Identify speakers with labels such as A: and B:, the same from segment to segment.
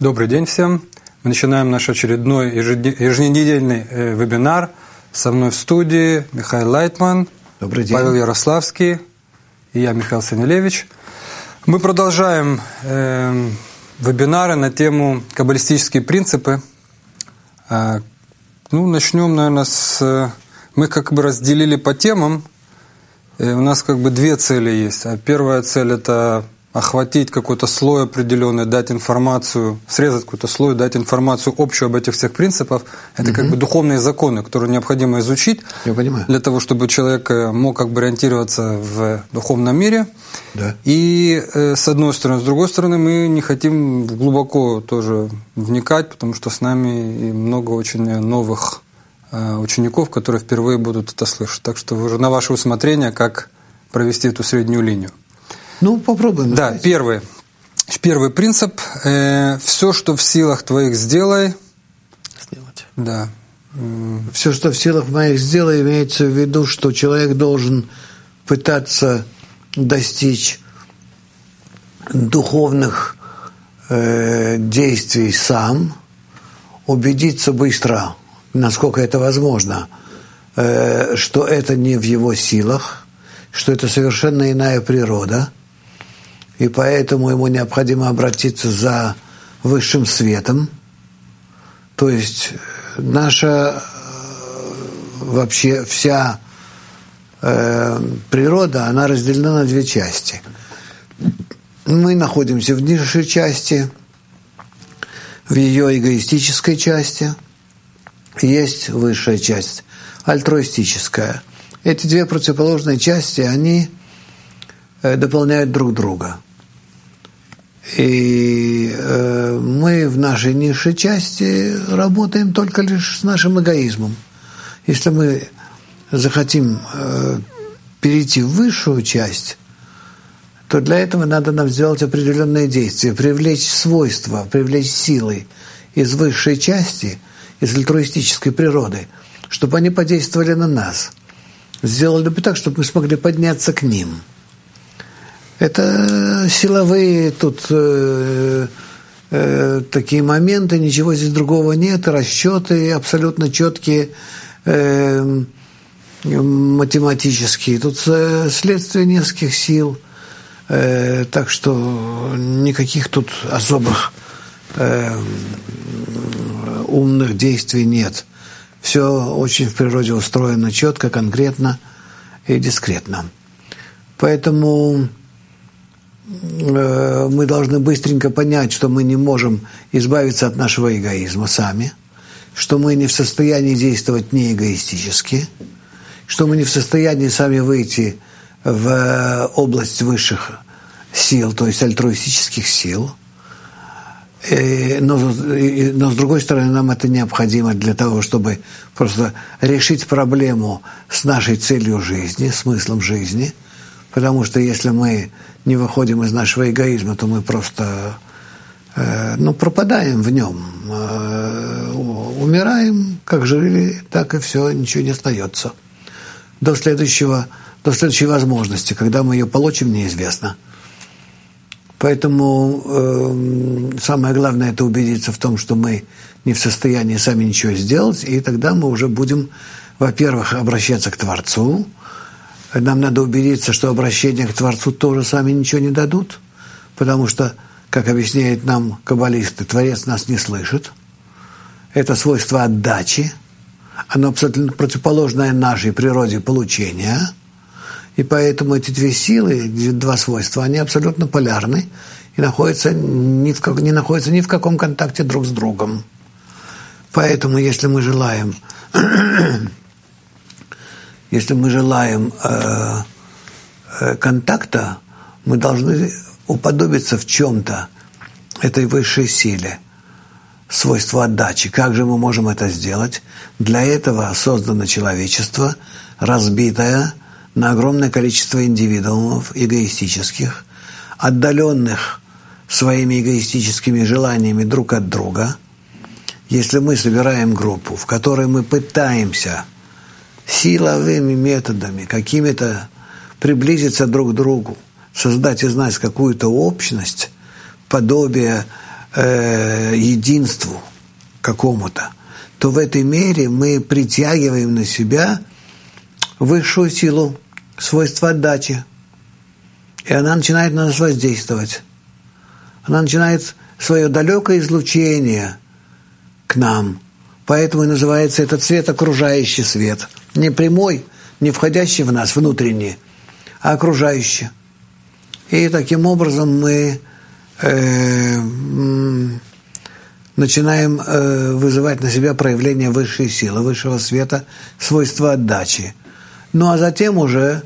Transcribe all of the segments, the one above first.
A: Добрый день всем. Мы начинаем наш очередной еженедельный вебинар. Со мной в студии Михаил Лайтман,
B: Добрый день.
A: Павел Ярославский и я, Михаил Санилевич. Мы продолжаем вебинары на тему каббалистические принципы. Начнем, наверное, мы как бы разделили по темам. У нас как бы две цели есть. Первая цель – это охватить какой-то слой определенный, дать информацию, срезать какой-то слой, дать информацию общую об этих всех принципах. Это как бы духовные законы, которые необходимо изучить для того, чтобы человек мог как бы ориентироваться в духовном мире.
B: Да.
A: И с одной стороны. С другой стороны, мы не хотим глубоко тоже вникать, потому что с нами и много очень новых учеников, которые впервые будут это слышать. Так что уже на ваше усмотрение, как провести эту среднюю линию.
B: Попробуем.
A: Да, первый принцип. Все, что в силах твоих, сделай.
B: Сделать.
A: Да.
B: Все, что в силах моих, сделай, имеется в виду, что человек должен пытаться достичь духовных действий сам, убедиться быстро, насколько это возможно, что это не в его силах, что это совершенно иная природа, и поэтому ему необходимо обратиться за высшим светом. То есть наша вообще вся природа, она разделена на две части. Мы находимся в низшей части, в ее эгоистической части. Есть высшая часть, альтруистическая. Эти две противоположные части, они дополняют друг друга. И мы в нашей низшей части работаем только лишь с нашим эгоизмом. Если мы захотим перейти в высшую часть, то для этого надо нам сделать определенные действия, привлечь свойства, привлечь силы из высшей части, из альтруистической природы, чтобы они подействовали на нас. Сделали бы так, чтобы мы смогли подняться к ним. Это силовые тут такие моменты, ничего здесь другого нет, расчеты абсолютно четкие, математические. Тут следствие нескольких сил, так что никаких тут особых умных действий нет. Все очень в природе устроено четко, конкретно и дискретно. Поэтому мы должны быстренько понять, что мы не можем избавиться от нашего эгоизма сами, что мы не в состоянии действовать не эгоистически, что мы не в состоянии сами выйти в область высших сил, то есть альтруистических сил. Но с другой стороны, нам это необходимо для того, чтобы просто решить проблему с нашей целью жизни, смыслом жизни. Потому что если мы не выходим из нашего эгоизма, то мы просто пропадаем в нем. Умираем, как жили, так и все, ничего не остается. До следующей возможности, когда мы ее получим, неизвестно. Поэтому самое главное – это убедиться в том, что мы не в состоянии сами ничего сделать, и тогда мы уже будем, во-первых, обращаться к Творцу. Нам надо убедиться, что обращение к Творцу тоже сами ничего не дадут, потому что, как объясняют нам каббалисты, Творец нас не слышит. Это свойство отдачи, оно абсолютно противоположное нашей природе получения. И поэтому эти две силы, два свойства, они абсолютно полярны и не находятся ни в каком контакте друг с другом. Поэтому, если мы желаем контакта, мы должны уподобиться в чем-то этой высшей силе, свойству отдачи. Как же мы можем это сделать? Для этого создано человечество, разбитое на огромное количество индивидуумов эгоистических, отдаленных своими эгоистическими желаниями друг от друга. Если мы собираем группу, в которой мы пытаемся силовыми методами какими-то приблизиться друг к другу, создать из нас какую-то общность, подобие единству какому-то, то в этой мере мы притягиваем на себя высшую силу, свойство отдачи. И она начинает на нас воздействовать. Она начинает свое далекое излучение к нам. Поэтому и называется этот свет окружающий свет. Не прямой, не входящий в нас внутренний, а окружающий. И таким образом мы начинаем вызывать на себя проявление высшей силы, высшего света, свойства отдачи. Ну а затем уже,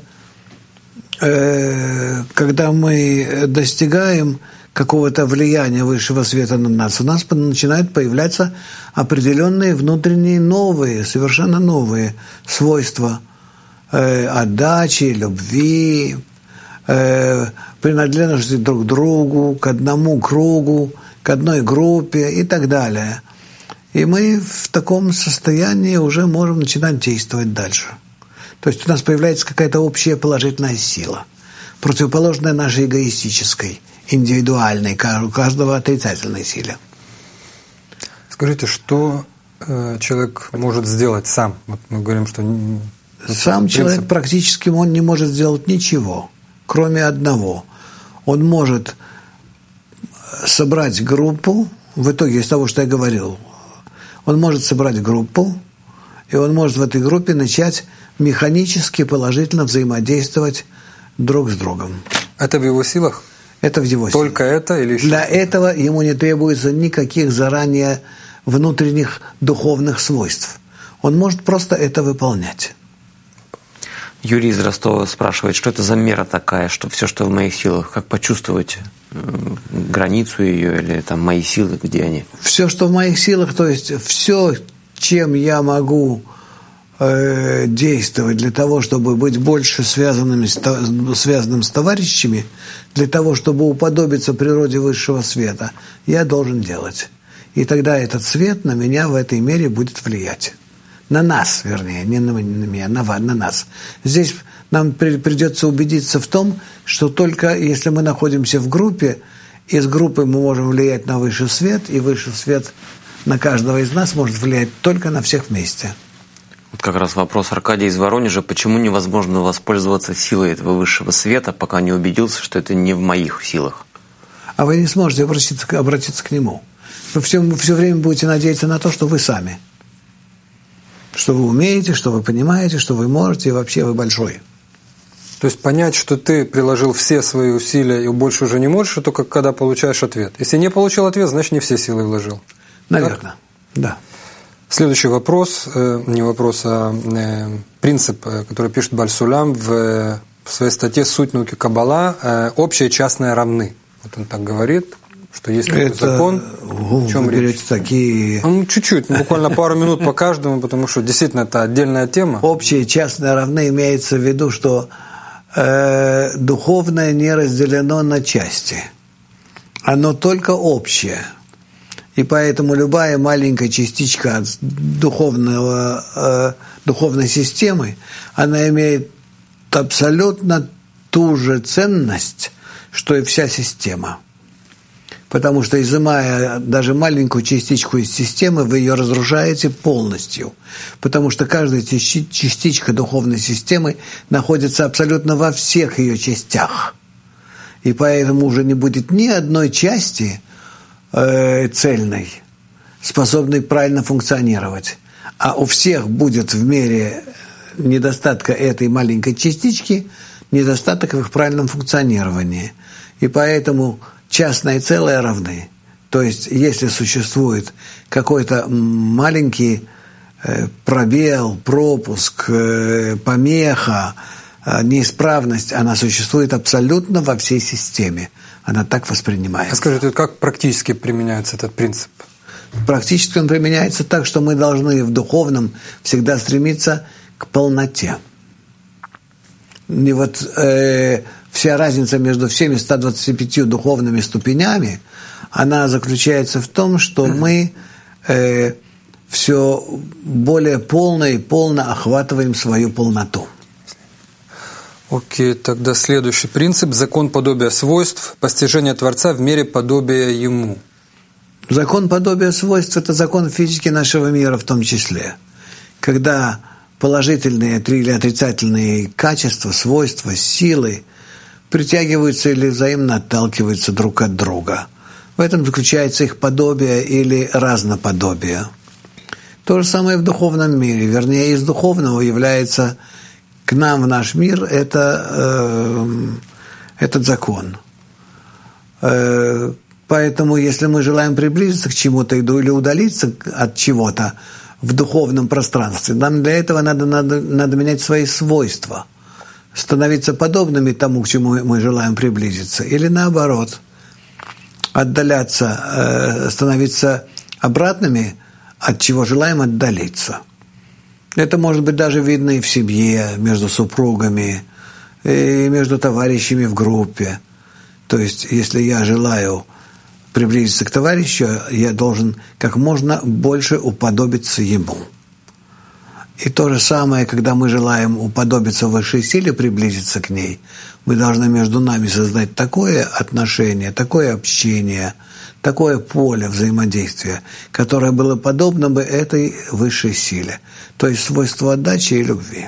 B: когда мы достигаем какого-то влияния высшего света на нас, у нас начинают появляться определенные внутренние новые, совершенно новые свойства отдачи, любви, принадлежности друг к другу, к одному кругу, к одной группе и так далее. И мы в таком состоянии уже можем начинать действовать дальше. То есть у нас появляется какая-то общая положительная сила, противоположная нашей эгоистической, индивидуальной, у каждого отрицательной силе.
A: Скажите, что человек может сделать сам? Вот мы говорим, что
B: сам человек практически он не может сделать ничего, кроме одного. Он может собрать группу, в итоге из того, что я говорил, он может собрать группу, и он может в этой группе начать механически положительно взаимодействовать друг с другом.
A: Это в его силах?
B: Это в его силах.
A: Только это или еще?
B: Для этого ему не требуется никаких заранее внутренних духовных свойств. Он может просто это выполнять.
C: Юрий из Ростова спрашивает, что это за мера такая, что все, что в моих силах, как почувствовать границу ее или там мои силы, где они? Все, что в моих силах, то есть все, чем я могу действовать для того, чтобы быть больше связанным с товарищами, для того, чтобы уподобиться природе высшего света, я должен делать. И тогда этот свет на меня в этой мере будет влиять. На нас, вернее, не на меня, на нас. Здесь нам придется убедиться в том, что только если мы находимся в группе, из группы мы можем влиять на высший свет, и высший свет на каждого из нас может влиять только на всех вместе. Вот как раз вопрос Аркадия из Воронежа. Почему невозможно воспользоваться силой этого высшего света, пока не убедился, что это не в моих силах?
B: А вы не сможете обратиться к нему. Вы все время будете надеяться на то, что вы сами. Что вы умеете, что вы понимаете, что вы можете, и вообще вы большой.
A: То есть понять, что ты приложил все свои усилия и больше уже не можешь, это только когда получаешь ответ. Если не получил ответ, значит не все силы вложил.
B: Наверное, да.
A: Следующий вопрос, не вопрос, а принцип, который пишет Баль-Сулам в своей статье «Суть науки Каббала», общее и частное равны. Вот он так говорит, что есть такой закон.
B: В чем речь? Такие...
A: Чуть-чуть, буквально пару минут по каждому, потому что действительно это отдельная тема.
B: Общее и частное равны имеется в виду, что духовное не разделено на части. Оно только общее. И поэтому любая маленькая частичка духовной системы, она имеет абсолютно ту же ценность, что и вся система. Потому что, изымая даже маленькую частичку из системы, вы ее разрушаете полностью. Потому что каждая частичка духовной системы находится абсолютно во всех ее частях. И поэтому уже не будет ни одной части цельной, способной правильно функционировать. А у всех будет в мере недостатка этой маленькой частички недостаток в их правильном функционировании. И поэтому частное и целое равны. То есть, если существует какой-то маленький пробел, пропуск, помеха, неисправность, она существует абсолютно во всей системе. Она так воспринимается.
A: А скажите, как практически применяется этот принцип?
B: Практически он применяется так, что мы должны в духовном всегда стремиться к полноте. И вот вся разница между всеми 125 духовными ступенями, она заключается в том, что мы все более полно и полно охватываем свою полноту.
A: Окей, тогда следующий принцип – закон подобия свойств, постижение Творца в мере подобия Ему.
B: Закон подобия свойств – это закон физики нашего мира в том числе. Когда положительные или отрицательные качества, свойства, силы притягиваются или взаимно отталкиваются друг от друга. В этом заключается их подобие или разноподобие. То же самое в духовном мире. Вернее, из духовного является к нам в наш мир этот закон. Поэтому, если мы желаем приблизиться к чему-то или удалиться от чего-то в духовном пространстве, нам для этого надо менять свои свойства, становиться подобными тому, к чему мы желаем приблизиться, или наоборот, отдаляться, становиться обратными, от чего желаем отдалиться. Это может быть даже видно и в семье, между супругами, и между товарищами в группе. То есть, если я желаю приблизиться к товарищу, я должен как можно больше уподобиться ему. И то же самое, когда мы желаем уподобиться высшей силе, приблизиться к ней, мы должны между нами создать такое отношение, такое общение, такое поле взаимодействия, которое было подобно бы этой высшей силе, то есть свойству отдачи и любви.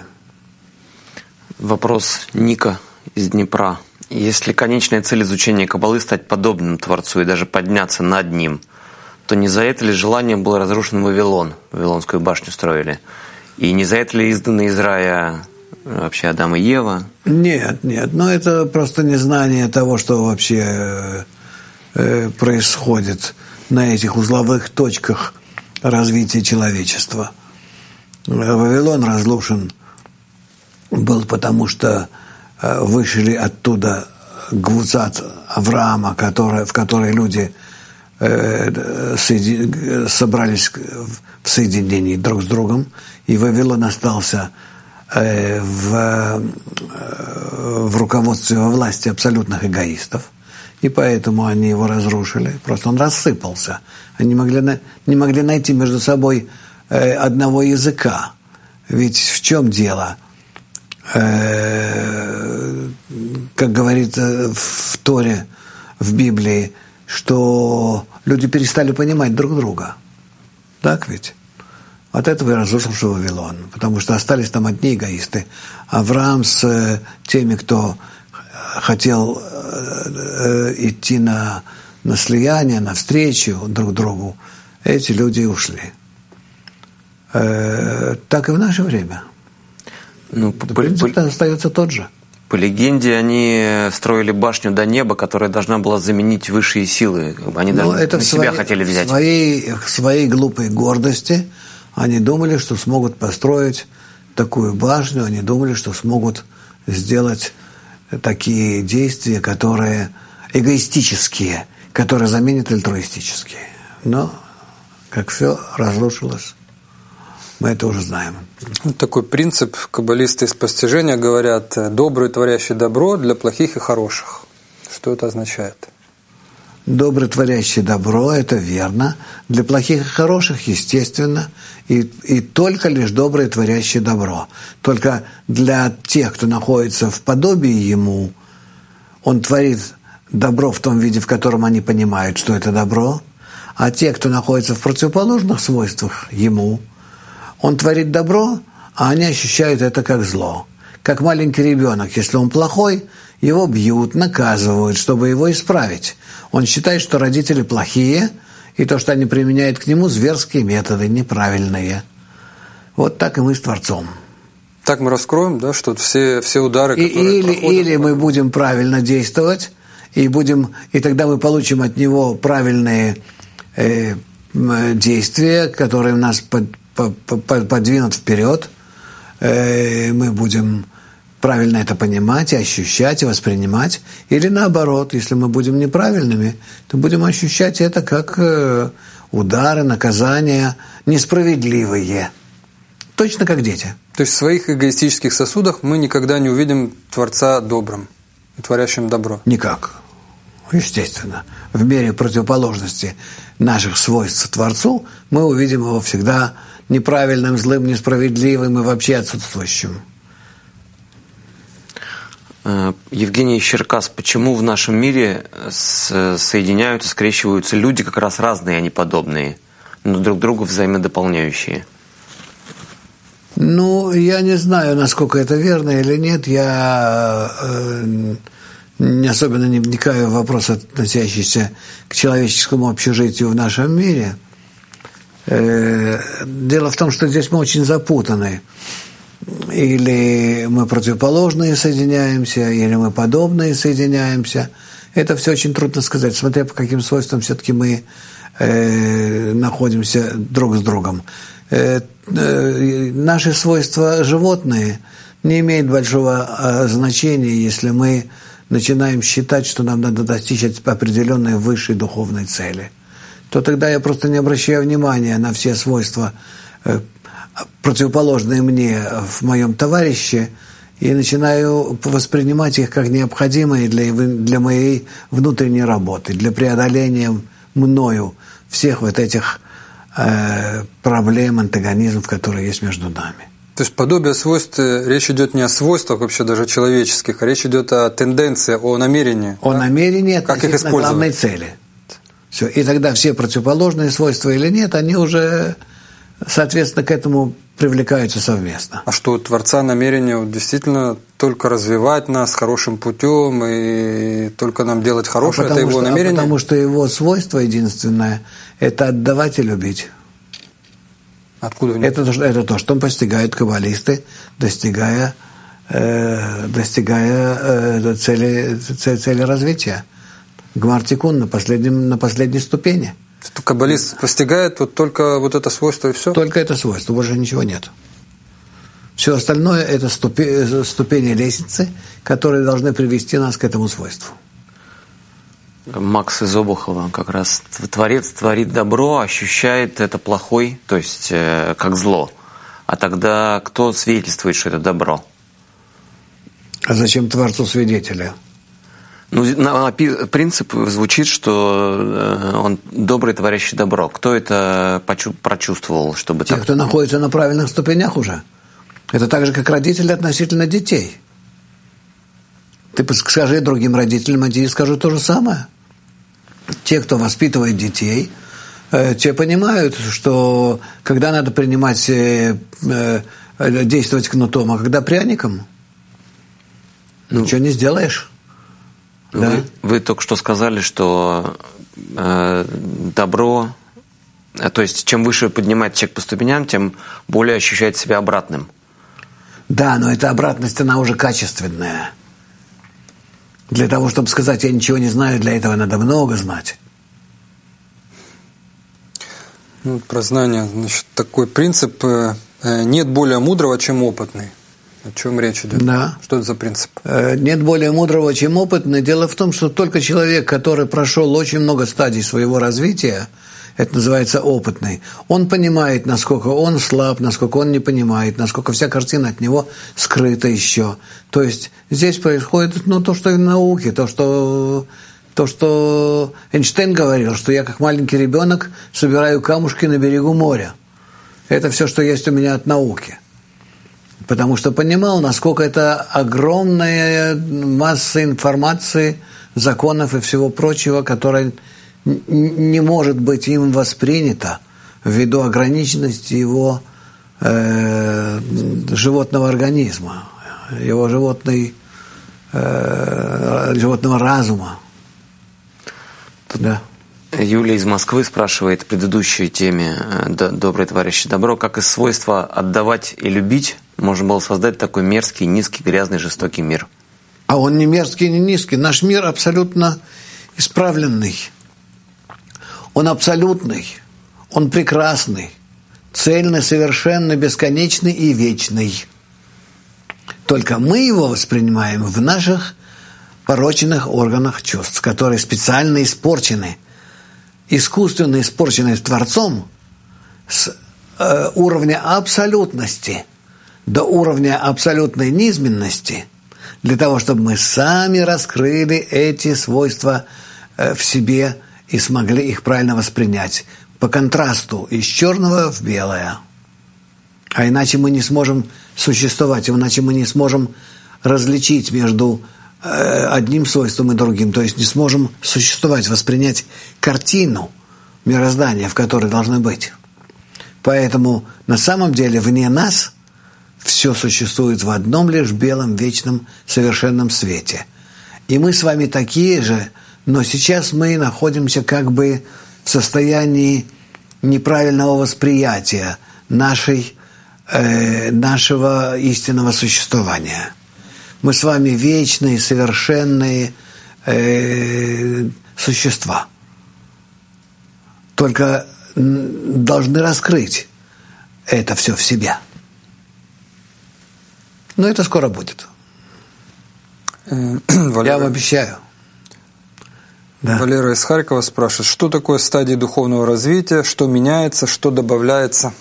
D: Вопрос Ника из Днепра. Если конечная цель изучения Каббалы стать подобным Творцу и даже подняться над ним, то не за это ли желание был разрушен Вавилон, Вавилонскую башню строили? И не за это ли изданы из рая вообще Адам и Ева?
B: Нет, но это просто незнание того, что вообще происходит на этих узловых точках развития человечества. Вавилон разрушен был потому, что вышли оттуда гвуцат Авраама, в которой люди собрались в соединении друг с другом, и Вавилон остался в руководстве, во власти абсолютных эгоистов, и поэтому они его разрушили. Просто он рассыпался. Они не могли найти между собой одного языка. Ведь в чем дело? Как говорит в Торе, в Библии, что люди перестали понимать друг друга. Так ведь? От этого и разрушился Вавилон, потому что остались там одни эгоисты. Авраам с теми, кто хотел идти на слияние, на встречу друг другу, эти люди ушли. Так и в наше время. Принцип остается тот же.
D: По легенде, они строили башню до неба, которая должна была заменить высшие силы. Они даже на себя хотели взять.
B: В своей глупой гордости они думали, что смогут построить такую башню, они думали, что смогут сделать такие действия, которые эгоистические, которые заменят альтруистические. Но, как все разрушилось, мы это уже знаем.
A: Вот такой принцип каббалисты из постижения говорят: добрый, творящий добро для плохих и хороших. Что это означает?
B: Добрый, творящий добро, это верно. Для плохих и хороших, естественно. И только лишь добрый, творящий добро. Только для тех, кто находится в подобии ему, он творит добро в том виде, в котором они понимают, что это добро. А те, кто находится в противоположных свойствах ему, он творит добро, а они ощущают это как зло. Как маленький ребенок, если он плохой, его бьют, наказывают, чтобы его исправить. Он считает, что родители плохие, и то, что они применяют к нему, зверские методы, неправильные. Вот так и мы с Творцом.
A: Так мы раскроем, да, что все удары, которые
B: или мы будем правильно действовать, и тогда мы получим от него правильные действия, которые нас подвинут вперед. Мы будем правильно это понимать и ощущать, и воспринимать. Или наоборот, если мы будем неправильными, то будем ощущать это как удары, наказания, несправедливые. Точно как дети.
A: То есть в своих эгоистических сосудах мы никогда не увидим Творца добрым, творящим добро?
B: Никак. Естественно. В мере противоположности наших свойств Творцу мы увидим его всегда неправильным, злым, несправедливым и вообще отсутствующим.
D: Евгений Черкас, почему в нашем мире соединяются, скрещиваются люди как раз разные, а не подобные, но друг другу взаимодополняющие?
B: Ну, я не знаю, насколько это верно или нет. Я не особенно не вникаю в вопросы, относящиеся к человеческому общежитию в нашем мире. Дело в том, что здесь мы очень запутаны. Или мы противоположные соединяемся, или мы подобные соединяемся. Это все очень трудно сказать, смотря по каким свойствам все-таки мы находимся друг с другом. Наши свойства животные не имеют большого значения, если мы начинаем считать, что нам надо достичь определенной высшей духовной цели. То тогда я просто не обращаю внимания на все свойства, противоположные мне в моем товарище, и начинаю воспринимать их как необходимые для моей внутренней работы, для преодоления мною всех вот этих проблем, антагонизмов, которые есть между нами.
A: То есть подобие свойств, речь идет не о свойствах вообще даже человеческих, а речь идет о тенденции, о намерении.
B: О намерении
A: как их использовать?
B: Главной цели. Все. И тогда все противоположные свойства или нет, они уже, соответственно, к этому привлекаются совместно.
A: А что у Творца намерение действительно только развивать нас хорошим путем и только нам делать хорошее, это его намерение?
B: Потому что его свойство единственное – это отдавать и любить.
A: Откуда
B: это то, что постигают каббалисты, достигая цели развития. Гмар-тикун на последней ступени.
A: Каббалист постигает вот только вот это свойство и все?
B: Только это свойство, больше ничего нет. Все остальное – это ступени лестницы, которые должны привести нас к этому свойству.
D: Макс из Обухова как раз. Творец творит добро, ощущает это плохой, то есть как зло. А тогда кто свидетельствует, что это добро?
B: А зачем Творцу свидетеля?
D: Ну, принцип звучит, что он добрый, творящий добро. Кто это прочувствовал, чтобы
B: Те, кто находится на правильных ступенях уже. Это так же, как родители относительно детей. Ты скажи другим родителям, а я скажу то же самое. Те, кто воспитывает детей, те понимают, что когда надо принимать, действовать кнутом, а когда пряником, ничего не сделаешь.
D: Вы только что сказали, что добро, то есть чем выше поднимает человек по ступеням, тем более ощущает себя обратным.
B: Да, но эта обратность, она уже качественная. Для того, чтобы сказать, я ничего не знаю, для этого надо много знать.
A: Ну, про знание, значит, такой принцип, нет более мудрого, чем опытный. О чем речь идет?
B: Да.
A: Что это за принцип?
B: Нет более мудрого, чем опытный. Дело в том, что только человек, который прошел очень много стадий своего развития, это называется опытный, он понимает, насколько он слаб, насколько он не понимает, насколько вся картина от него скрыта еще. То есть здесь происходит то, что и в науке, то, что Эйнштейн говорил, что я как маленький ребенок собираю камушки на берегу моря. Это все, что есть у меня от науки. Потому что понимал, насколько это огромная масса информации, законов и всего прочего, которая не может быть им воспринято ввиду ограниченности его животного организма, его животного разума. Да.
D: Юлия из Москвы спрашивает в предыдущей теме «Добрый товарищ добро», как из свойства отдавать и любить можно было создать такой мерзкий, низкий, грязный, жестокий мир?
B: А он не мерзкий, не низкий. Наш мир абсолютно исправленный. Он абсолютный, он прекрасный, цельный, совершенный, бесконечный и вечный. Только мы его воспринимаем в наших пороченных органах чувств, которые специально испорчены, искусственно испорчены Творцом с уровня абсолютности до уровня абсолютной низменности, для того, чтобы мы сами раскрыли эти свойства в себе и смогли их правильно воспринять по контрасту из черного в белое. А иначе мы не сможем существовать, иначе мы не сможем различить между одним свойством и другим. То есть не сможем существовать, воспринять картину мироздания, в которой должны быть. Поэтому на самом деле вне нас все существует в одном лишь белом, вечном, совершенном свете. И мы с вами такие же, но сейчас мы находимся как бы в состоянии неправильного восприятия нашего истинного существования. Мы с вами вечные, совершенные существа. Только должны раскрыть это все в себя. Но это скоро будет. Я вам обещаю. Да.
A: Валера из Харькова спрашивает, что такое стадии духовного развития, что меняется, что добавляется?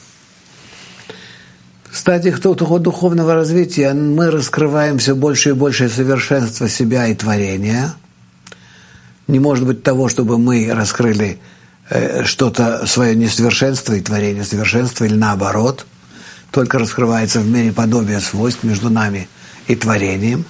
B: В стадиях духовного развития мы раскрываем все больше и больше совершенства себя и творения. Не может быть того, чтобы мы раскрыли что-то свое несовершенство и творение совершенства, или наоборот. Только раскрывается в мере подобия свойств между нами и творением.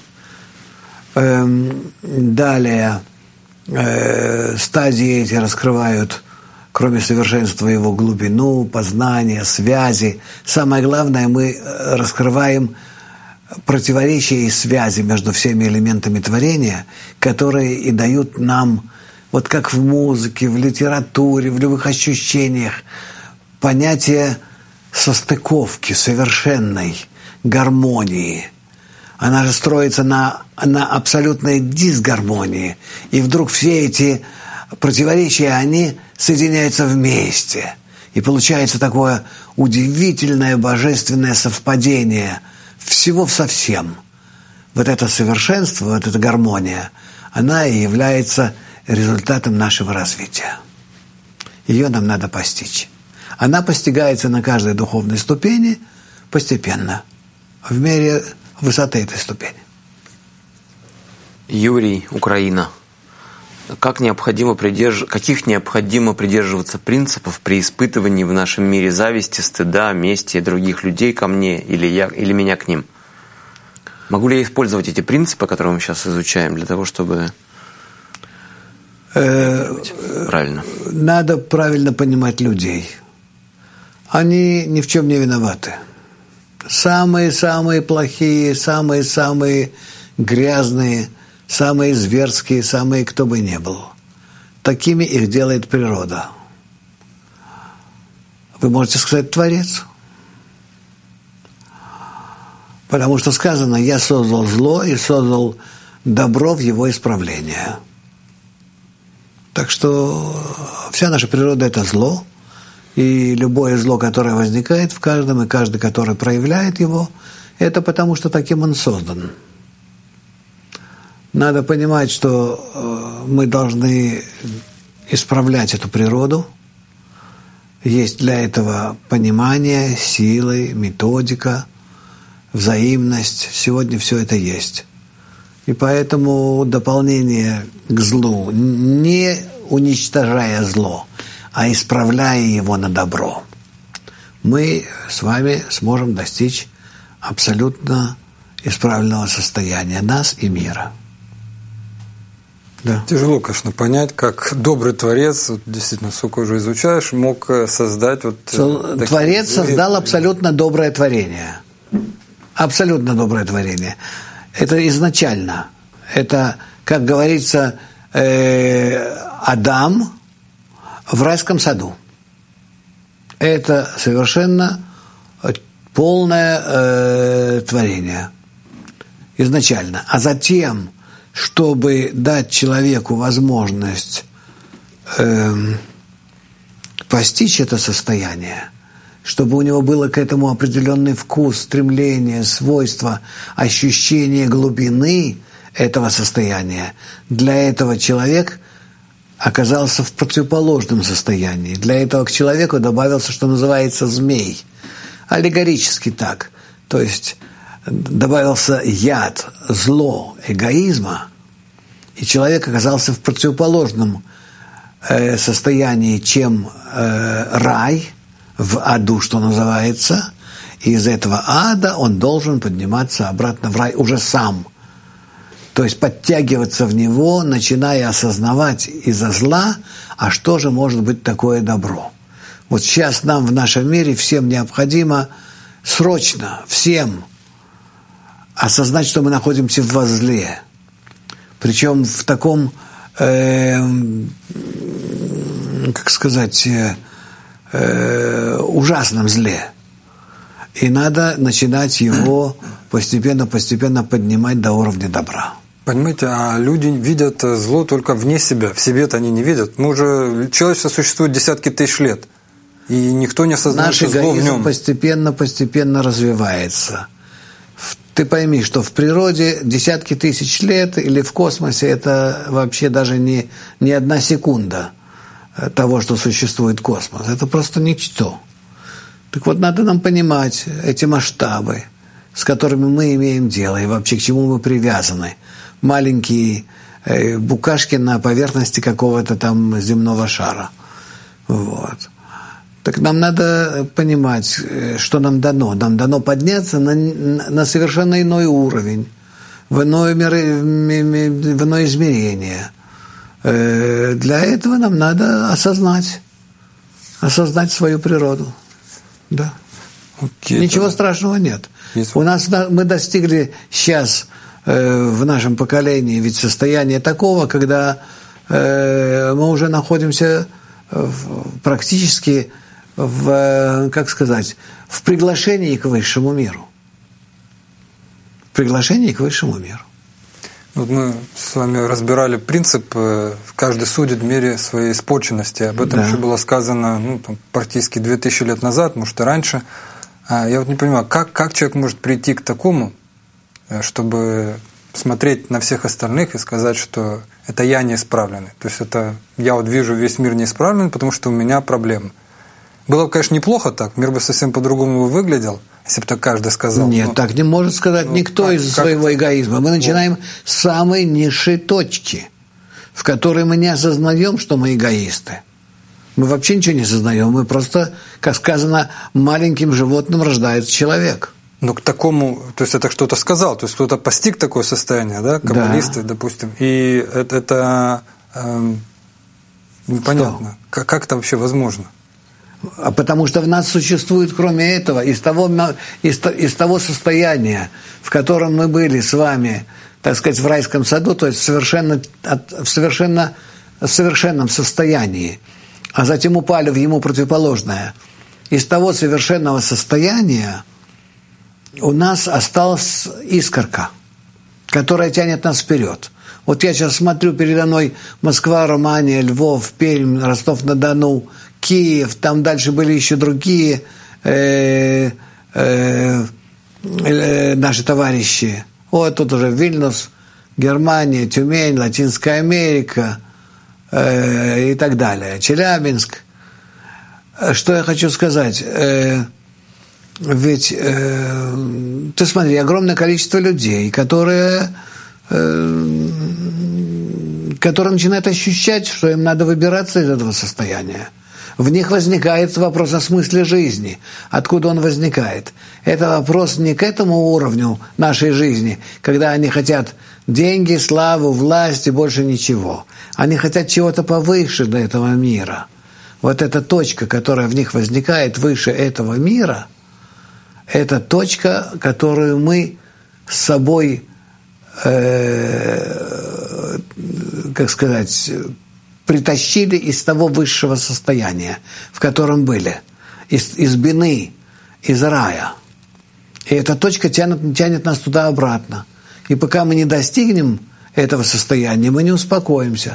B: Далее стадии эти раскрывают, кроме совершенства, его глубину, познания, связи. Самое главное, мы раскрываем противоречия и связи между всеми элементами творения, которые и дают нам, вот как в музыке, в литературе, в любых ощущениях, понятие состыковки, совершенной гармонии. Она же строится на абсолютной дисгармонии. И вдруг все эти противоречия, они соединяются вместе. И получается такое удивительное божественное совпадение всего со всем. Вот это совершенство, вот эта гармония, она и является результатом нашего развития. Ее нам надо постичь. Она постигается на каждой духовной ступени постепенно, в мере высоты этой ступени.
D: Юрий, Украина. Каких необходимо придерживаться принципов при испытывании в нашем мире зависти, стыда, мести других людей ко мне или меня к ним? Могу ли я использовать эти принципы, которые мы сейчас изучаем, для того, чтобы правильно?
B: Надо правильно понимать людей. Они ни в чем не виноваты. Самые-самые плохие, самые-самые грязные, самые зверские, самые кто бы ни был. Такими их делает природа. Вы можете сказать Творец. Потому что сказано, я создал зло и создал добро в его исправление. Так что вся наша природа – это зло. И любое зло, которое возникает в каждом, и каждый, который проявляет его, это потому, что таким он создан. Надо понимать, что мы должны исправлять эту природу. Есть для этого понимание, силы, методика, взаимность. Сегодня все это есть. И поэтому дополнение к злу, не уничтожая зло, а исправляя его на добро, мы с вами сможем достичь абсолютно исправленного состояния нас и мира. Да.
A: Тяжело, конечно, понять, как добрый Творец, вот, действительно, сколько уже изучаешь, мог создать
B: Творец создал абсолютно доброе творение. Абсолютно доброе творение. Это изначально. Это, как говорится, Адам в райском саду. Это совершенно полное творение изначально. А затем, чтобы дать человеку возможность постичь это состояние, чтобы у него было к этому определенный вкус, стремление, свойства, ощущение глубины этого состояния, для этого человек оказался в противоположном состоянии. Для этого к человеку добавился, что называется, змей. Аллегорически так. То есть добавился яд, зло, эгоизма, и человек оказался в противоположном состоянии, чем рай, в аду, что называется. И из этого ада он должен подниматься обратно в рай уже сам. То есть подтягиваться в него, начиная осознавать из-за зла, а что же может быть такое добро. Вот сейчас нам в нашем мире всем необходимо срочно, всем осознать, что мы находимся во зле. Причем в таком, ужасном зле. И надо начинать его постепенно поднимать до уровня добра.
A: Понимаете, а люди видят зло только вне себя, в себе-то они не видят. Человечество существует десятки тысяч лет, и никто не осознает, что зло в нем.
B: Наш эгоизм постепенно развивается. Ты пойми, что в природе десятки тысяч лет или в космосе это вообще даже не одна секунда того, что существует космос. Это просто ничто. Так вот, надо нам понимать эти масштабы, с которыми мы имеем дело, и вообще к чему мы привязаны. Маленькие букашки на поверхности какого-то там земного шара. Вот. Так нам надо понимать, что нам дано. Нам дано подняться на совершенно иной уровень, в иное измерение. Для этого нам надо осознать свою природу. Да. Ничего страшного нет. Мы достигли сейчас в нашем поколении ведь состояния такого, когда мы уже находимся практически в приглашении к высшему миру.
A: Вот мы с вами разбирали принцип «каждый судит в мере своей испорченности». Об этом еще было сказано практически 2000 лет назад, может и раньше. Я вот не понимаю, как человек может прийти к такому, чтобы смотреть на всех остальных и сказать, что это я неисправленный. То есть это я вот вижу весь мир неисправленный, потому что у меня проблемы. Было бы, конечно, неплохо так, мир бы совсем по-другому выглядел, если бы так каждый сказал.
B: Нет, так не может сказать никто из-за своего эгоизма. Мы начинаем с самой низшей точки, в которой мы не осознаем, что мы эгоисты. Мы вообще ничего не осознаем, мы просто, как сказано, маленьким животным рождается человек.
A: Но к такому, то есть это кто-то сказал, то есть кто-то постиг такое состояние, да, каббалисты, допустим, и это непонятно. Как это вообще возможно?
B: А потому что в нас существует, кроме этого, из того состояния, в котором мы были с вами, так сказать, в райском саду, то есть в совершенном состоянии, а затем упали в ему противоположное. Из того совершенного состояния у нас осталась искорка, которая тянет нас вперед. Вот я сейчас смотрю передо мной Москва, Романия, Львов, Пермь, Ростов-на-Дону, Киев, там дальше были еще другие наши товарищи. Вот тут уже Вильнюс, Германия, Тюмень, Латинская Америка и так далее. Челябинск. Что я хочу сказать? Ведь ты смотри, огромное количество людей, которые начинают ощущать, что им надо выбираться из этого состояния. В них возникает вопрос о смысле жизни. Откуда он возникает? Это вопрос не к этому уровню нашей жизни, когда они хотят деньги, славу, власть и больше ничего. Они хотят чего-то повыше до этого мира. Вот эта точка, которая в них возникает выше этого мира, это точка, которую мы с собой, притащили из того высшего состояния, в котором были, из бины, из рая. И эта точка тянет нас туда-обратно. И пока мы не достигнем этого состояния, мы не успокоимся.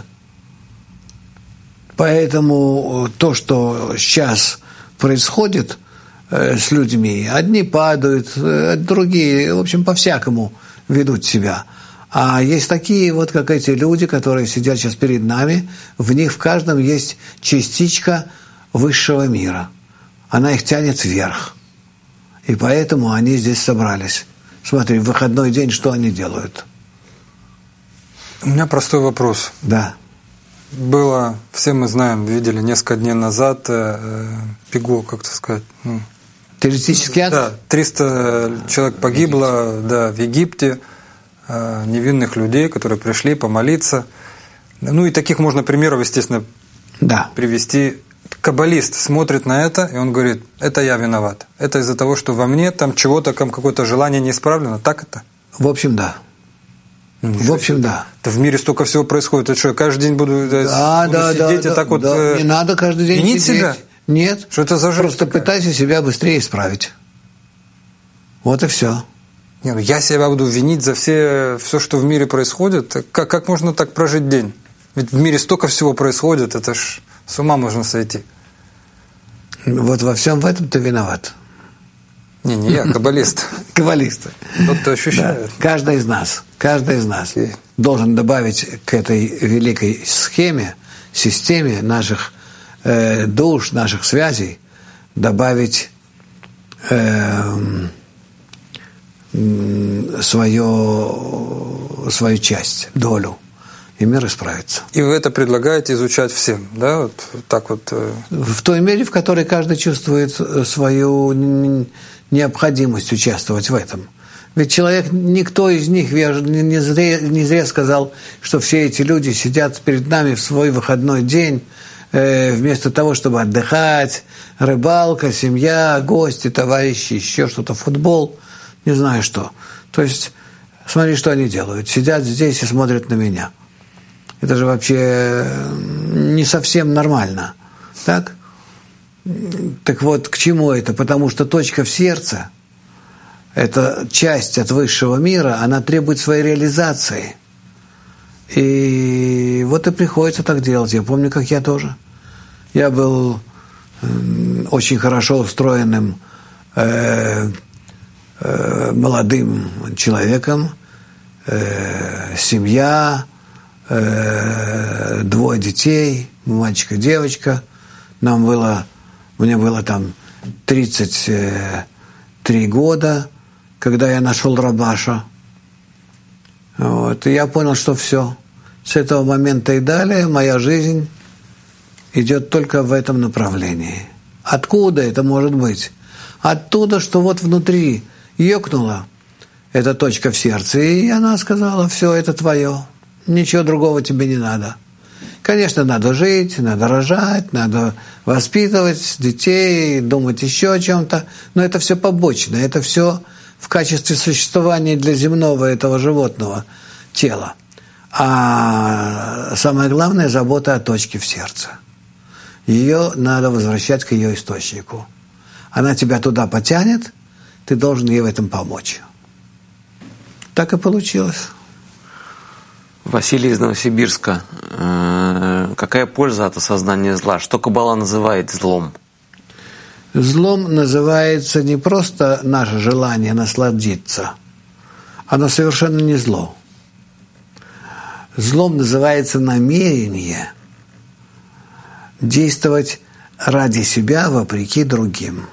B: Поэтому то, что сейчас происходит с людьми, одни падают, другие, в общем, по-всякому ведут себя. А есть такие вот, как эти люди, которые сидят сейчас перед нами, в них в каждом есть частичка высшего мира. Она их тянет вверх. И поэтому они здесь собрались. Смотри, в выходной день что они делают?
A: У меня простой вопрос.
B: Да.
A: Было, все мы знаем, видели несколько дней назад ПИГО, как-то сказать.
B: Террористический акт?
A: Да, 300 человек погибло в Египте. невинных людей, которые пришли помолиться. Ну и таких можно примеров, естественно, привести. Каббалист смотрит на это, и он говорит, это я виноват. Это из-за того, что во мне там чего-то, какое-то желание не исправлено. Так это?
B: В общем, да. В общем, да.
A: Да в мире столько всего происходит. Это что, я каждый день буду сидеть и так вот...
B: Не надо каждый день
A: винить
B: сидеть.
A: себя?
B: Нет.
A: Что это за жизнь
B: Просто
A: такая?
B: пытайся себя быстрее исправить. Вот и все.
A: Не, ну я себя буду винить за все, что в мире происходит. Как можно так прожить день? Ведь в мире столько всего происходит, это ж с ума можно сойти.
B: Вот во всем в этом ты виноват.
A: Не я, каббалист.
B: Каббалисты.
A: Кто-то ощущает.
B: Да. Каждый из нас должен добавить к этой великой схеме, системе наших душ, наших связей, добавить свою часть, долю, и мир исправится.
A: И вы это предлагаете изучать всем, да? Вот так вот.
B: В той мере, в которой каждый чувствует свою необходимость участвовать в этом. Ведь человек, никто из них, я же не зря сказал, что все эти люди сидят перед нами в свой выходной день, вместо того, чтобы отдыхать, рыбалка, семья, гости, товарищи, еще что-то, футбол, не знаю что. То есть, смотри, что они делают. Сидят здесь и смотрят на меня. Это же вообще не совсем нормально. Так? Так вот, к чему это? Потому что точка в сердце, это часть от высшего мира, она требует своей реализации. И вот и приходится так делать. Я помню, как я тоже. Я был очень хорошо устроенным молодым человеком, семья, 2 детей, мальчик и девочка. Мне было там 33 года, когда я нашел Рабаша. Вот. И я понял, что все. С этого момента и далее моя жизнь идет только в этом направлении. Откуда это может быть? Оттуда, что вот внутри ёкнула эта точка в сердце, и она сказала, все, это твое, ничего другого тебе не надо. Конечно, надо жить, надо рожать, надо воспитывать детей, думать еще о чем-то, но это все побочно, это все в качестве существования для земного этого животного тела. А самое главное – забота о точке в сердце. Ее надо возвращать к ее источнику. Она тебя туда потянет, ты должен ей в этом помочь. Так и получилось.
D: Василий из Новосибирска. Какая польза от осознания зла? Что Каббала называет злом?
B: Злом называется не просто наше желание насладиться. Оно совершенно не зло. Злом называется намерение действовать ради себя вопреки другим.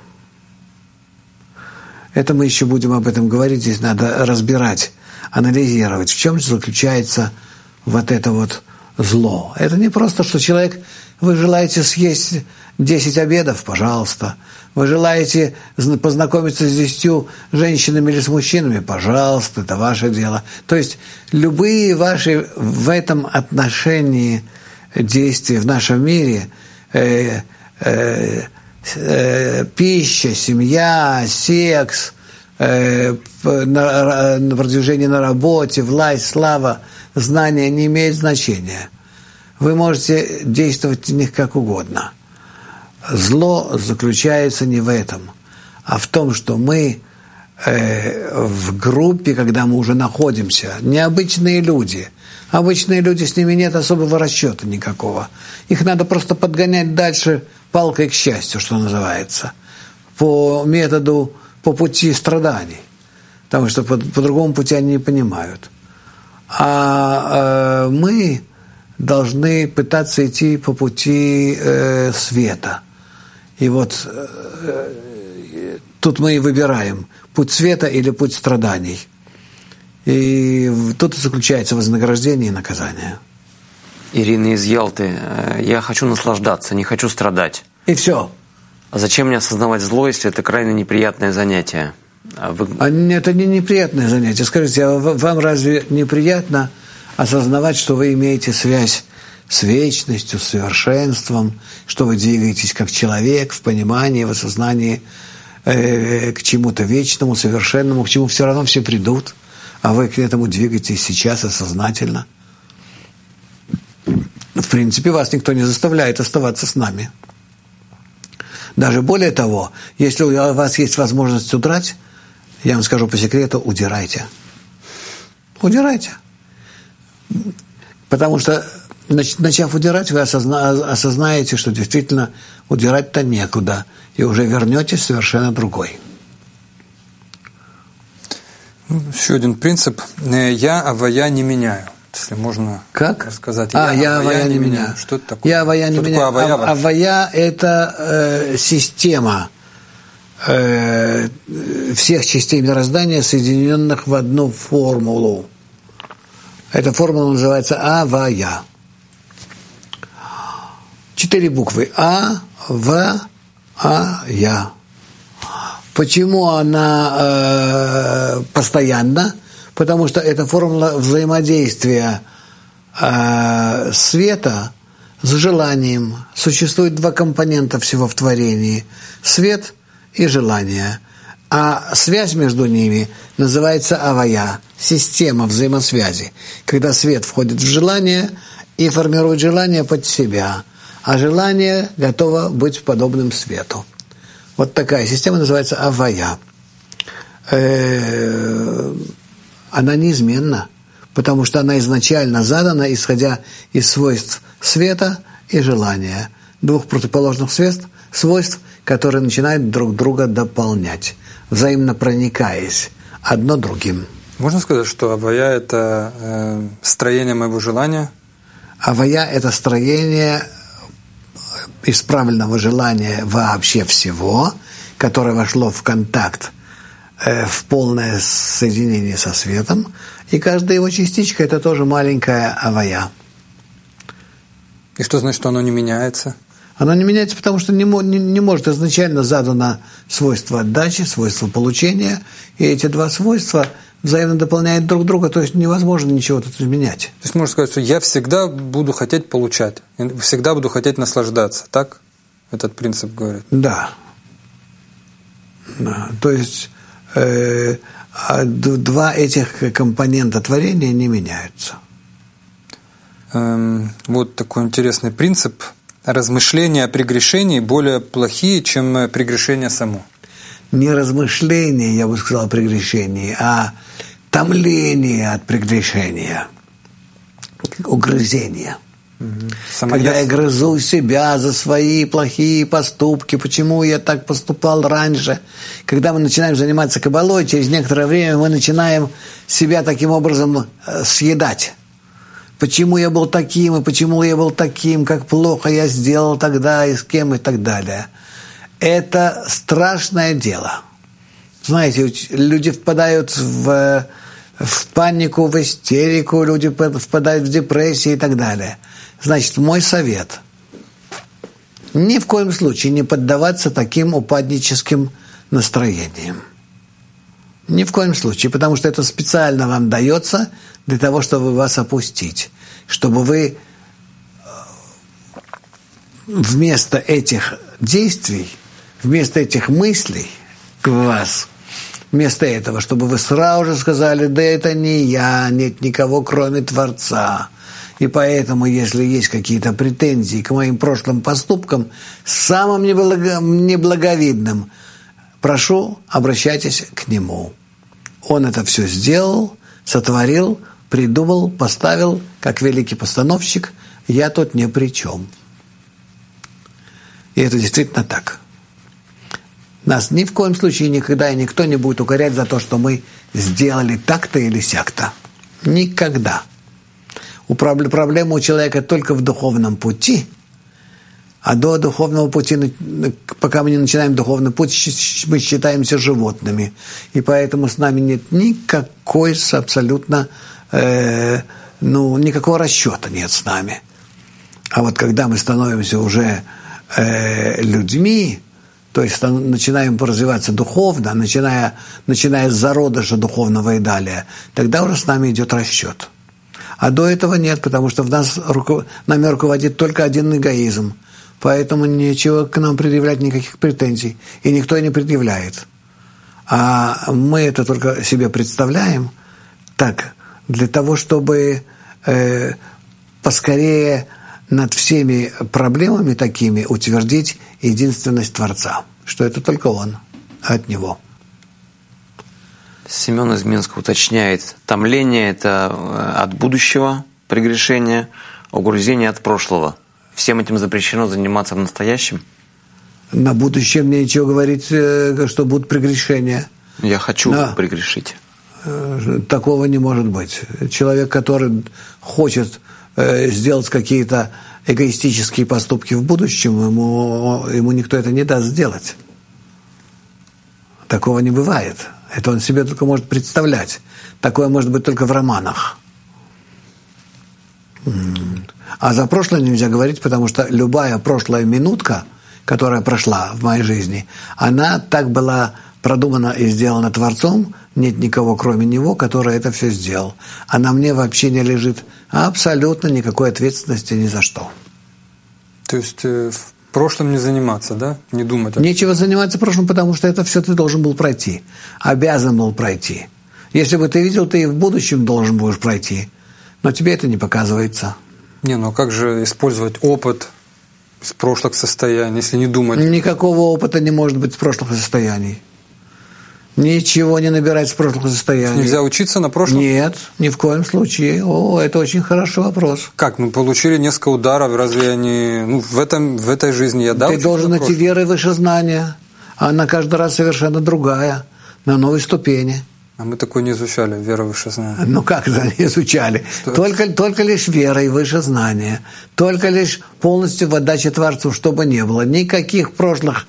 B: Это мы еще будем об этом говорить, здесь надо разбирать, анализировать, в чем заключается вот это вот зло. Это не просто, что человек, вы желаете съесть 10 обедов, пожалуйста. Вы желаете познакомиться с 10 женщинами или с мужчинами, пожалуйста, это ваше дело. То есть любые ваши в этом отношении действия в нашем мире, пища, семья, секс, продвижение на работе, власть, слава, знания не имеют значения. Вы можете действовать в них как угодно. Зло заключается не в этом, а в том, что мы в группе, когда мы уже находимся, необычные люди. Обычные люди, с ними нет особого расчета никакого. Их надо просто подгонять дальше палкой к счастью, что называется, по методу, по пути страданий. Потому что по другому пути они не понимают. А мы должны пытаться идти по пути света. И вот тут мы и выбираем путь света или путь страданий. И тут и заключается вознаграждение и наказание.
D: Ирина из Ялты. Я хочу наслаждаться, не хочу страдать.
B: И все.
D: А зачем мне осознавать зло, если это крайне неприятное занятие?
B: Это не неприятное занятие. Скажите, а вам разве неприятно осознавать, что вы имеете связь с вечностью, с совершенством, что вы двигаетесь как человек в понимании, в осознании к чему-то вечному, совершенному, к чему все равно все придут, а вы к этому двигаетесь сейчас осознательно? В принципе, вас никто не заставляет оставаться с нами. Даже более того, если у вас есть возможность удрать, я вам скажу по секрету, удирайте. Удирайте. Потому что, начав удирать, вы осознаете, что действительно удирать-то некуда, и уже вернетесь совершенно другой.
A: Еще один принцип. Я авая не меняю. Если можно рассказать.
B: Я авая не меняю.
A: Что это такое?
B: Я авая не меняю. Авая – это система всех частей мироздания, соединенных в одну формулу. Эта формула называется авая. 4 буквы. А, В, А, Я. Почему она постоянна? Потому что это формула взаимодействия света с желанием. Существует 2 компонента всего в творении – свет и желание. А связь между ними называется авая – система взаимосвязи, когда свет входит в желание и формирует желание под себя, а желание готово быть подобным свету. Вот такая система называется авая. Она неизменна, потому что она изначально задана, исходя из свойств света и желания. 2 противоположных свойств, которые начинают друг друга дополнять, взаимно проникаясь одно другим.
A: Можно сказать, что авая – это строение моего желания?
B: Авая – это строение из правильного желания вообще всего, которое вошло в контакт, в полное соединение со светом, и каждая его частичка – это тоже маленькая авая.
A: И что значит, что оно не меняется?
B: Оно не меняется, потому что не может изначально задано свойство отдачи, свойство получения, и эти 2 свойства взаимно дополняют друг друга, то есть невозможно ничего тут изменять.
A: То есть можно сказать, что я всегда буду хотеть получать, всегда буду хотеть наслаждаться, так? Этот принцип говорит.
B: Да. То есть 2 этих компонента творения не меняются.
A: Вот такой интересный принцип. Размышления о прегрешении более плохие, чем прегрешение само.
B: Не размышление, я бы сказал, о прегрешении, а томление от прегрешения, угрызение. Когда я грызу себя за свои плохие поступки, почему я так поступал раньше. Когда мы начинаем заниматься кабалой, через некоторое время мы начинаем себя таким образом съедать. Почему я был таким, и почему я был таким, как плохо я сделал тогда, и с кем, и так далее. Это страшное дело. Знаете, люди впадают в панику, в истерику, люди впадают в депрессию и так далее. Значит, мой совет – ни в коем случае не поддаваться таким упадническим настроениям. Ни в коем случае, потому что это специально вам дается для того, чтобы вас опустить, чтобы вы вместо этих действий, вместо этих мыслей к вас, вместо этого, чтобы вы сразу же сказали: да это не я, нет никого, кроме Творца. И поэтому, если есть какие-то претензии к моим прошлым поступкам, самым неблаговидным, прошу, обращайтесь к Нему. Он это все сделал, сотворил, придумал, поставил, как великий постановщик, я тут ни при чем. И это действительно так. Нас ни в коем случае никогда и никто не будет укорять за то, что мы сделали так-то или сяк-то. Никогда. Проблема у человека только в духовном пути, а до духовного пути, пока мы не начинаем духовный путь, мы считаемся животными. И поэтому с нами нет никакой абсолютно, никакого расчета нет с нами. А вот когда мы становимся уже людьми, то есть начинаем развиваться духовно, начиная с зародыша духовного и далее, тогда уже с нами идет расчет. А до этого нет, потому что нами руководит только один эгоизм. Поэтому нечего к нам предъявлять никаких претензий. И никто и не предъявляет. А мы это только себе представляем так, для того, чтобы поскорее над всеми проблемами такими утвердить единственность Творца. Что это только Он, от Него.
D: Семен из Минска уточняет, томление – это от будущего прегрешения, угрызение от прошлого. Всем этим запрещено заниматься в настоящем?
B: На будущем мне ничего говорить, что будут прегрешения.
D: Я хочу прегрешить.
B: Такого не может быть. Человек, который хочет сделать какие-то эгоистические поступки в будущем, ему никто это не даст сделать. Такого не бывает. Это он себе только может представлять. Такое может быть только в романах. А за прошлое нельзя говорить, потому что любая прошлая минутка, которая прошла в моей жизни, она так была продумана и сделана Творцом, нет никого, кроме Него, который это все сделал. А на мне вообще не лежит абсолютно никакой ответственности ни за что.
A: То есть в прошлом не заниматься, да? Не думать.
B: Нечего заниматься прошлым, потому что это все ты должен был пройти. Обязан был пройти. Если бы ты видел, ты и в будущем должен будешь пройти. Но тебе это не показывается.
A: Не, ну как же использовать опыт из прошлых состояний, если не думать?
B: Никакого опыта не может быть с прошлых состояний. Ничего не набирать с прошлых состояний.
A: Нельзя учиться на прошлом?
B: Нет, ни в коем случае. Это очень хороший вопрос.
A: Как? Мы получили несколько ударов, разве они... в этой жизни я дал?
B: Ты должен идти верой выше знания. А она каждый раз совершенно другая, на новой ступени.
A: А мы такое не изучали, вера выше знания.
B: Ну как это не изучали? Только лишь вера и выше знания. Только лишь полностью в отдаче Творцу, чтобы не было. Никаких прошлых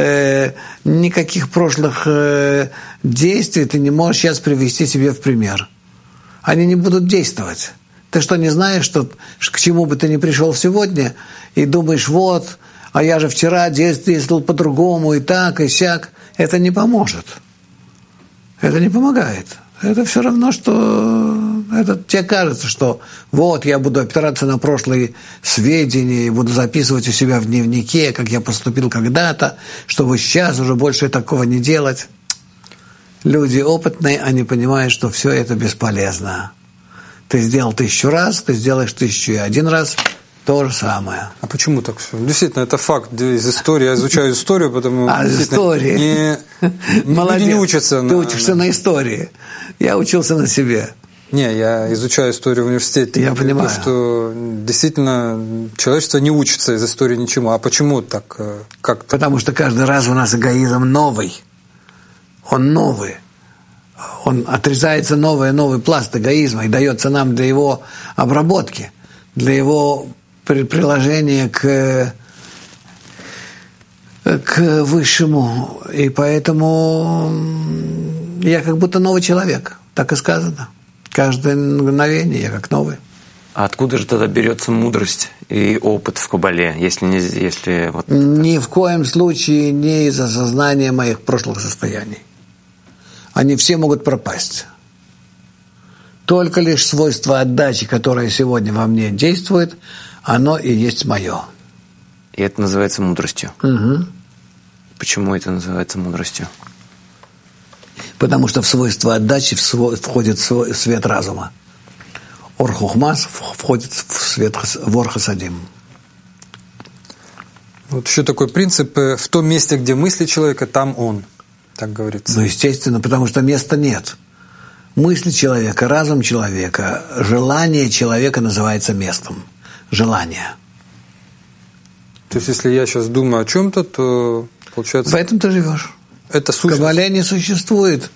B: действий ты не можешь сейчас привести себе в пример. Они не будут действовать. Ты что, не знаешь, что к чему бы ты ни пришел сегодня, и думаешь, а я же вчера действовал по-другому, и так, и сяк. Это не поможет. Это не помогает. Это все равно, что тебе кажется, что я буду опираться на прошлые сведения и буду записывать у себя в дневнике, как я поступил когда-то, чтобы сейчас уже больше такого не делать. Люди опытные, они понимают, что все это бесполезно. Ты сделал 1000 раз, ты сделаешь 1001 раз, то же самое.
A: А почему так все? Действительно, это факт из истории. Я изучаю историю, потому
B: истории.
A: Молодец. Люди не учатся.
B: Ты учишься на истории. Я учился на себе.
A: Не, я изучаю историю в университете.
B: Я понимаю.
A: Что действительно человечество не учится из истории ничему. А почему так? Как?
B: Потому что каждый раз у нас эгоизм новый. Он новый. Он отрезается новый пласт эгоизма и дается нам для его обработки, для его приложения к высшему. И поэтому я как будто новый человек. Так и сказано. Каждое мгновение я как новый.
D: А откуда же тогда берется мудрость и опыт в Кабале, если
B: Ни в коем случае не из осознания моих прошлых состояний. Они все могут пропасть. Только лишь свойство отдачи, которое сегодня во мне действует, оно и есть мое.
D: И это называется мудростью?
B: Угу.
D: Почему это называется мудростью?
B: Потому что в свойство отдачи входит свет разума. Ор хухмас входит в ор хасадим.
A: Вот еще такой принцип: в том месте, где мысли человека, там он, так говорится.
B: Ну, естественно, потому что места нет. Мысли человека, разум человека, желание человека называется местом. Желание.
A: То есть, если я сейчас думаю о чем-то, то получается...
B: В этом ты живешь.
A: Это сущность.
B: В Кабале не существует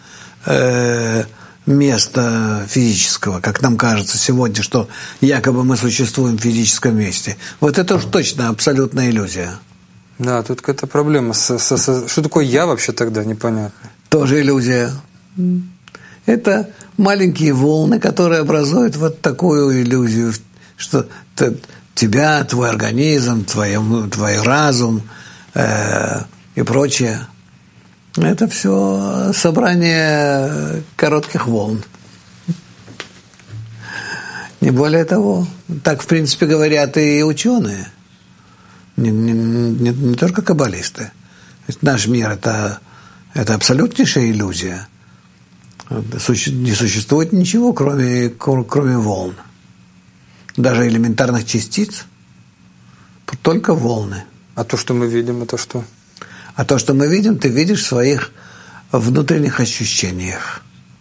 B: места физического, как нам кажется сегодня, что якобы мы существуем в физическом месте. Вот это уж точно абсолютная иллюзия.
A: Да, тут какая-то проблема. Что такое я вообще тогда, непонятно.
B: Тоже иллюзия. Это маленькие волны, которые образуют вот такую иллюзию, что тебя, твой организм, твой разум и прочее. Это все собрание коротких волн. Не более того. Так, в принципе, говорят и ученые. Не только каббалисты. Наш мир – это абсолютнейшая иллюзия. Не существует ничего, кроме волн. Даже элементарных частиц. Только волны.
A: А то, что мы видим, это что?
B: А то, что мы видим, ты видишь в своих внутренних ощущениях.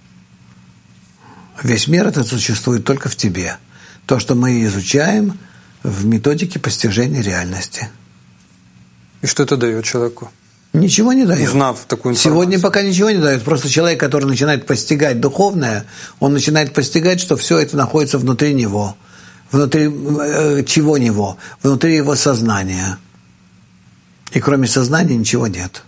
B: Весь мир этот существует только в тебе. То, что мы изучаем в методике постижения реальности.
A: И что это дает человеку?
B: Ничего не дает.
A: Узнав такую информацию.
B: Сегодня пока ничего не дает. Просто человек, который начинает постигать духовное, он начинает постигать, что все это находится внутри него. Внутри чего него? Внутри его сознания. И кроме сознания ничего нет.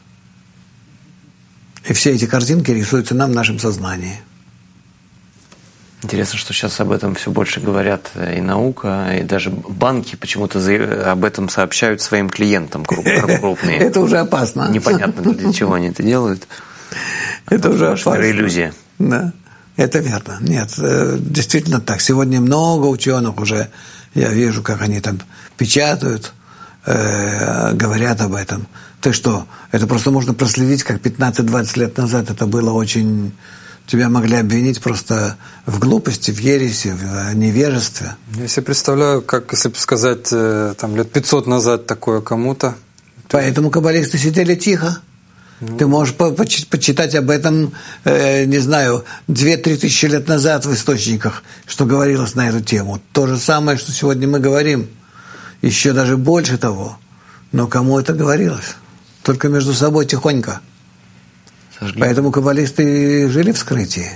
B: И все эти картинки рисуются нам в нашем сознании.
D: Интересно, что сейчас об этом все больше говорят и наука, и даже банки почему-то об этом сообщают своим клиентам крупные.
B: Это уже опасно.
D: Непонятно, для чего они это делают.
B: Это уже опасно.
D: Иллюзия.
B: Да, это верно. Нет, действительно так. Сегодня много ученых уже, я вижу, как они там печатают, говорят об этом. Ты что, это просто можно проследить, как 15-20 лет назад это было очень... Тебя могли обвинить просто в глупости, в ереси, в невежестве.
A: Я себе представляю, как, если бы сказать, там, лет 500 назад такое кому-то.
B: Поэтому каббалисты сидели тихо. Ты можешь почитать об этом, не знаю, 2-3 тысячи лет назад в источниках, что говорилось на эту тему. То же самое, что сегодня мы говорим. Еще даже больше того. Но кому это говорилось? Только между собой тихонько. Поэтому каббалисты жили в скрытии.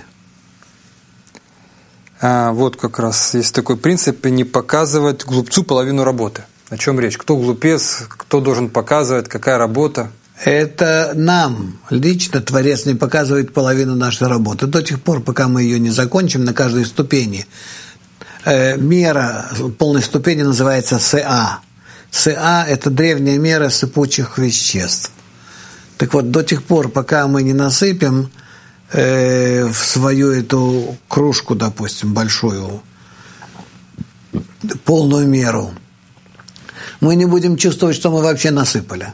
A: Вот как раз есть такой принцип: не показывать глупцу половину работы. О чем речь? Кто глупец, кто должен показывать, какая работа?
B: Это нам лично Творец не показывает половину нашей работы. До тех пор, пока мы ее не закончим на каждой ступени. Мера полной ступени называется СА. СА – это древняя мера сыпучих веществ. Так вот, до тех пор, пока мы не насыпем в свою эту кружку, допустим, большую, полную меру, мы не будем чувствовать, что мы вообще насыпали.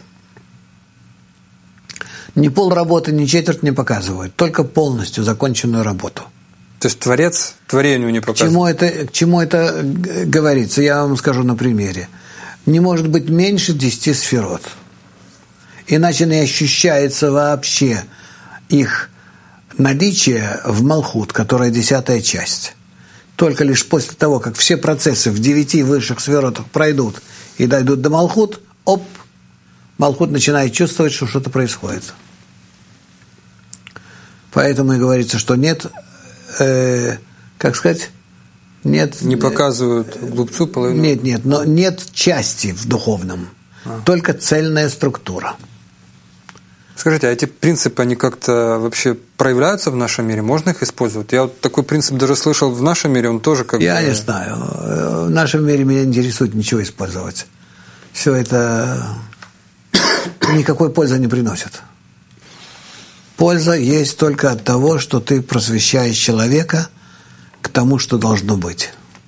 B: Ни пол работы, ни четверть не показывают, только полностью законченную работу.
A: То есть Творец творению не показывает?
B: К чему это говорится? Я вам скажу на примере. Не может быть меньше 10 сферот. Иначе не ощущается вообще их наличие в Малхут, которая 10-я часть. Только лишь после того, как все процессы в 9 высших сферотах пройдут и дойдут до Малхут, Малхут начинает чувствовать, что что-то происходит. Поэтому и говорится, что нет, нет...
A: Не показывают глупцу половину?
B: Нет, но нет части в духовном. Только цельная структура.
A: Скажите, а эти принципы, они как-то вообще проявляются в нашем мире? Можно их использовать? Я вот такой принцип даже слышал в нашем мире, он тоже как бы...
B: Я не знаю. В нашем мире меня не интересует ничего использовать. Все это никакой пользы не приносит. Польза есть только от того, что ты просвещаешь человека к тому, что должно быть.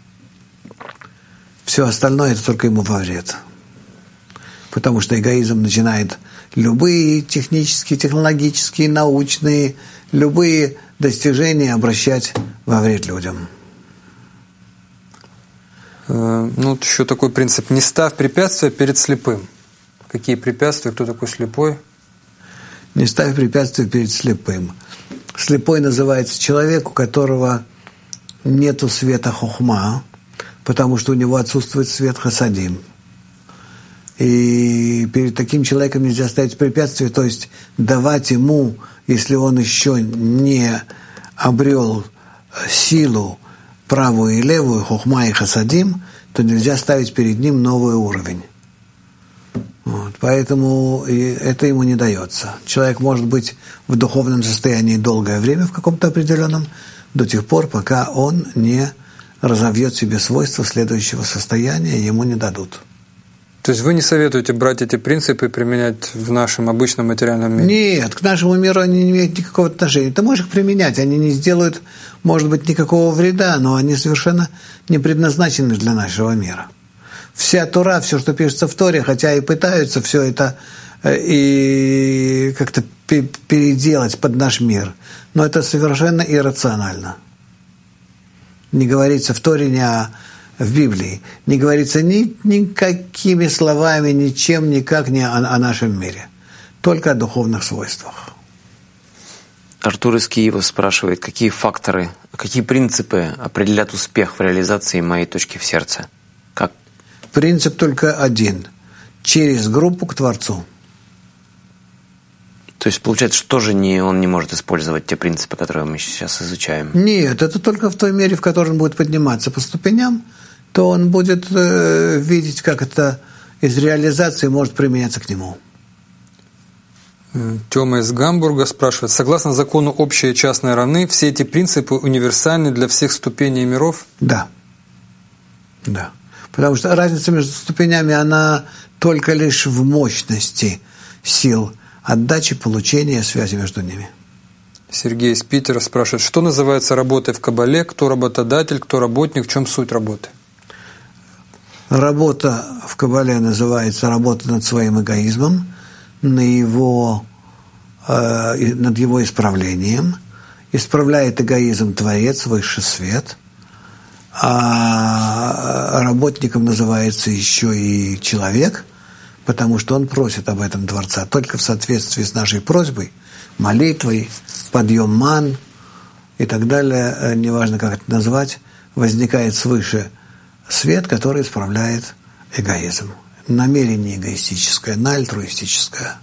B: Все остальное – это только ему во вред. Потому что эгоизм начинает любые технические, технологические, научные, любые достижения обращать во вред людям.
A: Вот еще такой принцип: не ставь препятствия перед слепым. Какие препятствия? Кто такой слепой?
B: Не ставь препятствия перед слепым. Слепой называется человек, у которого нету света хохма, потому что у него отсутствует свет хасадим. И перед таким человеком нельзя ставить препятствия, то есть давать ему, если он еще не обрел силу правую и левую, хохма и хасадим, то нельзя ставить перед ним новый уровень. Вот, поэтому это ему не дается. Человек может быть в духовном состоянии долгое время, в каком-то определенном, до тех пор, пока он не разовьет себе свойства следующего состояния, ему не дадут.
A: То есть вы не советуете брать эти принципы и применять в нашем обычном материальном мире?
C: Нет, к нашему миру они не имеют никакого отношения. Ты можешь их применять, они не сделают, может быть, никакого вреда, но они совершенно не предназначены для нашего мира. Вся Тора, все, что пишется в Торе, хотя и пытаются все это и как-то переделать под наш мир, но это совершенно иррационально. Не говорится в Торе, в Библии, не говорится никакими словами, ничем, никак не о нашем мире. Только о духовных свойствах.
D: Артур из Киева спрашивает, какие факторы, какие принципы определят успех в реализации моей точки в сердце? Как?
C: Принцип только один. Через группу к Творцу.
D: То есть, получается, что же он не может использовать те принципы, которые мы сейчас изучаем?
C: Нет, это только в той мере, в которой он будет подниматься по ступеням, то он будет видеть, как это из реализации может применяться к нему.
A: Тёма из Гамбурга спрашивает, согласно закону общее и частное равны, все эти принципы универсальны для всех ступеней миров?
C: Да. Да. Потому что разница между ступенями, она только лишь в мощности сил отдачи, получения, связи между ними.
A: Сергей из Питера спрашивает, что называется работой в Кабале, кто работодатель, кто работник, в чем суть работы?
C: Работа в Кабале называется работа над своим эгоизмом, над его исправлением. Исправляет эгоизм Творец, Высший Свет. А работником называется еще и человек, потому что он просит об этом Творца. Только в соответствии с нашей просьбой, молитвой, подъем ман и так далее, неважно, как это назвать, возникает свыше свет, который исправляет эгоизм. Намерение эгоистическое, на альтруистическое.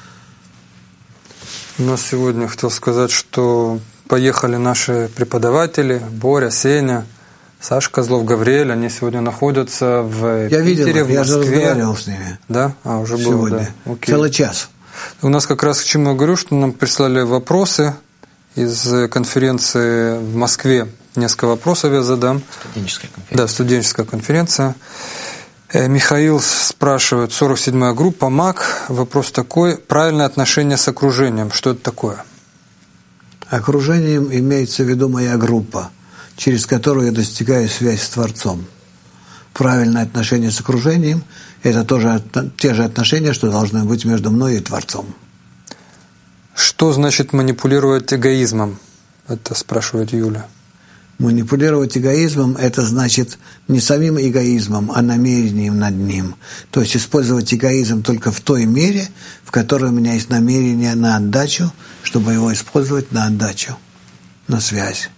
A: У нас сегодня, хотел сказать, что поехали наши преподаватели, Боря, Сеня, Саша Козлов, Гавриэль, они сегодня находятся в Питере,
C: видел,
A: в Москве.
C: Я же разговаривал с ними.
A: Да? Уже было,
C: сегодня.
A: Да. Окей.
C: Целый час.
A: У нас как раз к чему я говорю, что нам прислали вопросы из конференции в Москве. Несколько вопросов я задам.
D: Студенческая конференция.
A: Да, студенческая конференция. Михаил спрашивает, 47-я группа, МАК. Вопрос такой, правильное отношение с окружением. Что это такое?
C: Окружением имеется в виду моя группа, через которую я достигаю связи с Творцом. Правильное отношение с окружением – это тоже те же отношения, что должны быть между мной и Творцом.
A: Что значит манипулировать эгоизмом? Это спрашивает Юля.
C: Манипулировать эгоизмом – это значит не самим эгоизмом, а намерением над ним. То есть использовать эгоизм только в той мере, в которой у меня есть намерение на отдачу, чтобы его использовать на отдачу, на связь.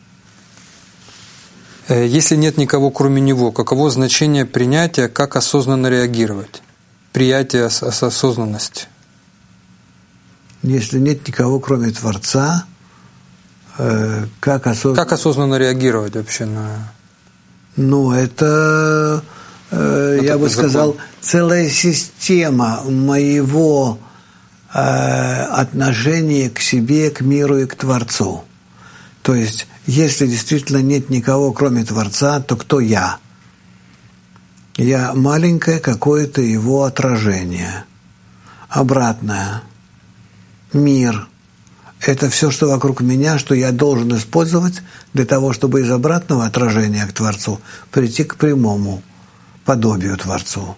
A: Если нет никого, кроме него, каково значение принятия, как осознанно реагировать? Приятие с осознанности.
C: Если нет никого, кроме Творца, как
A: осознанно реагировать вообще на...
C: Ну, это, я бы сказал, целая система моего отношения к себе, к миру и к Творцу. То есть, если действительно нет никого, кроме Творца, то кто я? Я маленькое какое-то его отражение. Обратное. Мир. Это все, что вокруг меня, что я должен использовать для того, чтобы из обратного отражения к Творцу прийти к прямому подобию Творцу.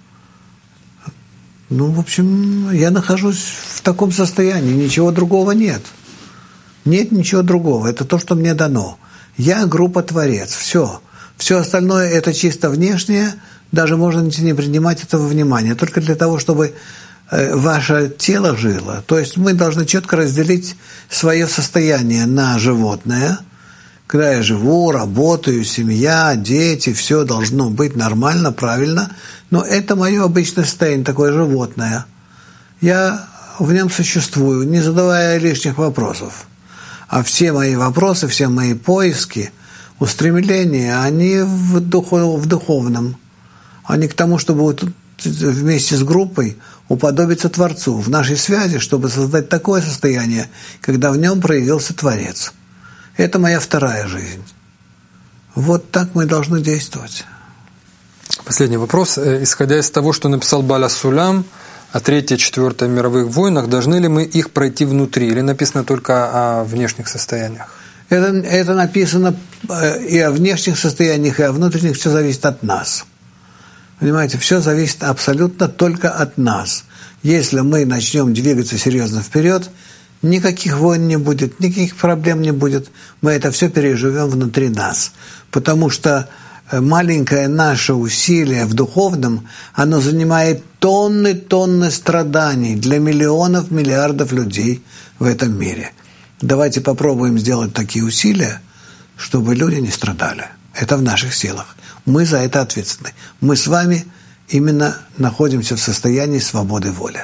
C: Ну, в общем, я нахожусь в таком состоянии, ничего другого нет. Нет ничего другого, это то, что мне дано. Я группа Творец, все. Все остальное это чисто внешнее, даже можно не принимать этого внимания, только для того, чтобы ваше тело жило. То есть мы должны четко разделить свое состояние на животное. Когда я живу, работаю, семья, дети, все должно быть нормально, правильно. Но это мое обычное состояние, такое животное. Я в нем существую, не задавая лишних вопросов. А все мои вопросы, все мои поиски, устремления, они в духовном. Они к тому, чтобы вместе с группой уподобиться Творцу в нашей связи, чтобы создать такое состояние, когда в нем проявился Творец. Это моя вторая жизнь. Вот так мы должны действовать.
A: Последний вопрос. Исходя из того, что написал Баля Сулям о 3-й и 4-й мировых войнах, должны ли мы их пройти внутри или написано только о внешних состояниях?
B: Это написано и о внешних состояниях, и о внутренних, все зависит от нас. Понимаете, все зависит абсолютно только от нас. Если мы начнем двигаться серьезно вперед, никаких войн не будет, никаких проблем не будет. Мы это все переживем внутри нас. Потому что маленькое наше усилие в духовном, оно занимает тонны страданий для миллионов, миллиардов людей в этом мире. Давайте попробуем сделать такие усилия, чтобы люди не страдали. Это в наших силах. Мы за это ответственны. Мы с вами именно находимся в состоянии свободы воли.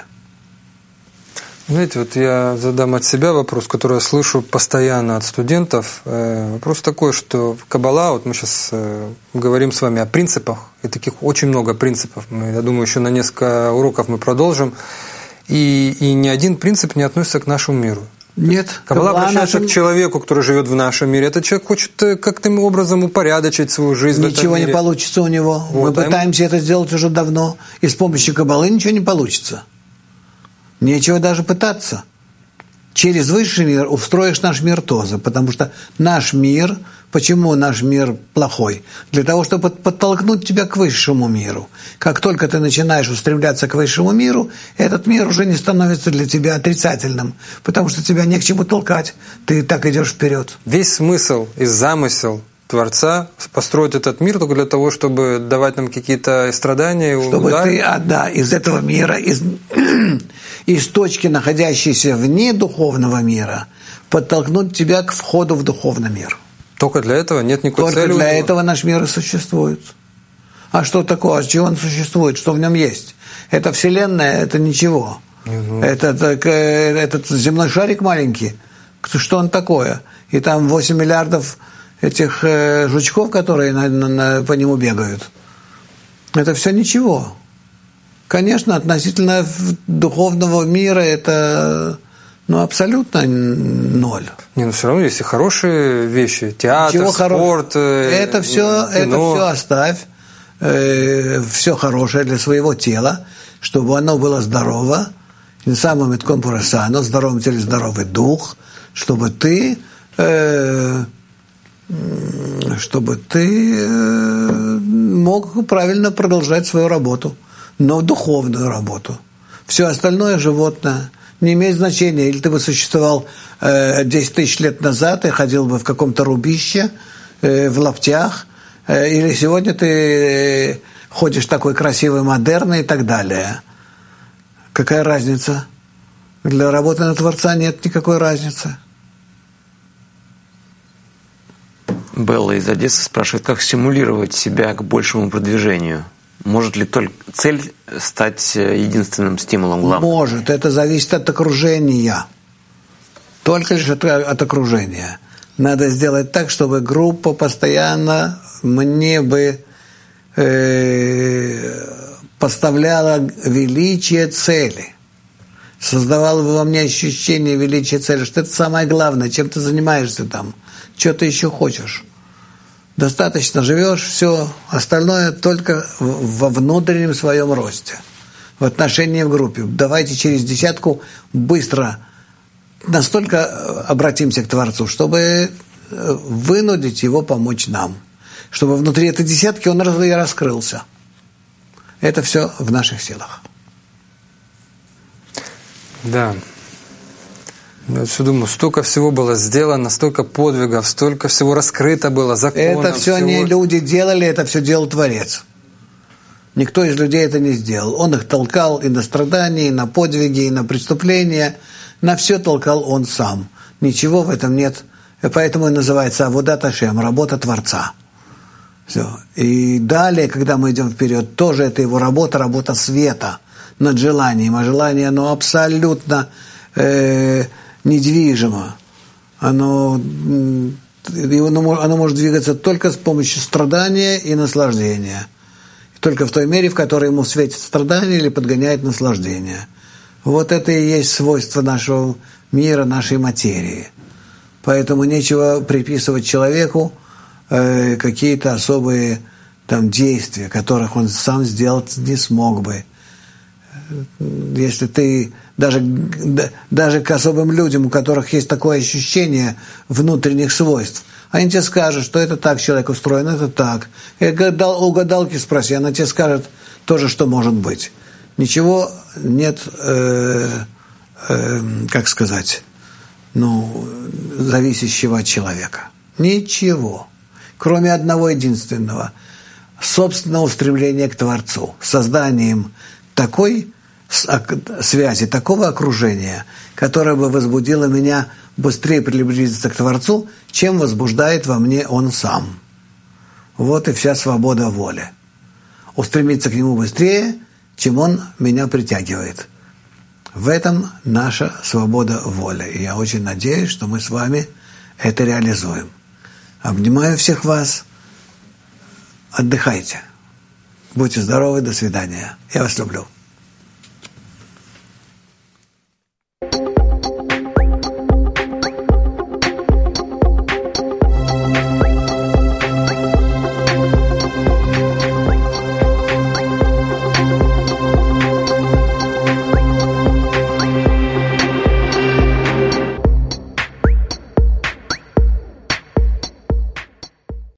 A: Знаете, вот я задам от себя вопрос, который я слышу постоянно от студентов. Вопрос такой, что Каббала, вот мы сейчас говорим с вами о принципах, и таких очень много принципов. Я думаю, еще на несколько уроков мы продолжим. И ни один принцип не относится к нашему миру.
B: Нет.
A: Каббала обращается к человеку, который живет в нашем мире. Этот человек хочет каким-то образом упорядочить свою жизнь в этом
B: Ничего
A: мире.
B: Не получится у него.
A: Вот,
B: мы пытаемся это сделать уже давно. И с помощью Каббалы ничего не получится. Нечего даже пытаться. Через высший мир устроишь наш мир тоже. Потому что наш мир... Почему наш мир плохой? Для того, чтобы подтолкнуть тебя к высшему миру. Как только ты начинаешь устремляться к высшему миру, этот мир уже не становится для тебя отрицательным, потому что тебя не к чему толкать. Ты так идешь вперед.
A: Весь смысл и замысел Творца построить этот мир только для того, чтобы давать нам какие-то страдания,
B: чтобы
A: удары.
B: Ты из этого мира, из точки, находящейся вне духовного мира, подтолкнуть тебя к входу в духовный мир.
A: Только для этого нет никакой цели.
B: Только для этого наш мир и существует. А что такое? А чего он существует? Что в нем есть? Это Вселенная, это ничего. Этот земной шарик маленький. Что он такое? И там 8 миллиардов этих жучков, которые по нему бегают. Это все ничего. Конечно, относительно духовного мира это... абсолютно ноль.
A: Все равно есть и хорошие вещи. Театр, спорт,
B: это все оставь. Все хорошее для своего тела, чтобы оно было здорово. И самым итком пурасано, в здоровом теле здоровый дух, чтобы ты мог правильно продолжать свою работу, но духовную работу. Все остальное животное не имеет значения. Или ты бы существовал 10 тысяч лет назад и ходил бы в каком-то рубище, в лаптях, или сегодня ты ходишь такой красивый, модерный и так далее. Какая разница? Для работы на Творца нет никакой разницы.
D: Белла из Одессы спрашивает, как стимулировать себя к большему продвижению? Может ли только цель стать единственным стимулом главным?
B: Может. Это зависит от окружения. Только лишь от окружения. Надо сделать так, чтобы группа постоянно мне бы поставляла величие цели. Создавала бы во мне ощущение величия цели, что это самое главное, чем ты занимаешься там, что ты еще хочешь. Достаточно живешь, все, остальное только во внутреннем своем росте, в отношении в группе. Давайте через десятку быстро настолько обратимся к Творцу, чтобы вынудить его помочь нам, чтобы внутри этой десятки он и раскрылся. Это все в наших силах.
A: Да. Я все думаю, столько всего было сделано, столько подвигов, столько всего раскрыто было, законов.
B: Это все не люди делали, это все делал Творец. Никто из людей это не сделал. Он их толкал и на страдания, и на подвиги, и на преступления. На все толкал он сам. Ничего в этом нет. И поэтому и называется Аводат Ашем, работа Творца. Все. И далее, когда мы идем вперед, тоже это его работа, работа света над желанием. А желание, оно абсолютно недвижимо. Оно может двигаться только с помощью страдания и наслаждения. Только в той мере, в которой ему светит страдание или подгоняет наслаждение. Вот это и есть свойство нашего мира, нашей материи. Поэтому нечего приписывать человеку какие-то особые там действия, которых он сам сделать не смог бы. Если ты даже к особым людям, у которых есть такое ощущение внутренних свойств, они тебе скажут, что это так человек устроен, это так. У гадалки спроси, она тебе скажет тоже, что может быть. Ничего нет, как сказать, зависящего от человека. Ничего. Кроме одного единственного. Собственного устремления к Творцу. Созданием такой связи, такого окружения, которое бы возбудило меня быстрее приблизиться к Творцу, чем возбуждает во мне Он сам. Вот и вся свобода воли. Устремиться к Нему быстрее, чем Он меня притягивает. В этом наша свобода воли. И я очень надеюсь, что мы с вами это реализуем. Обнимаю всех вас. Отдыхайте. Будьте здоровы. До свидания. Я вас люблю.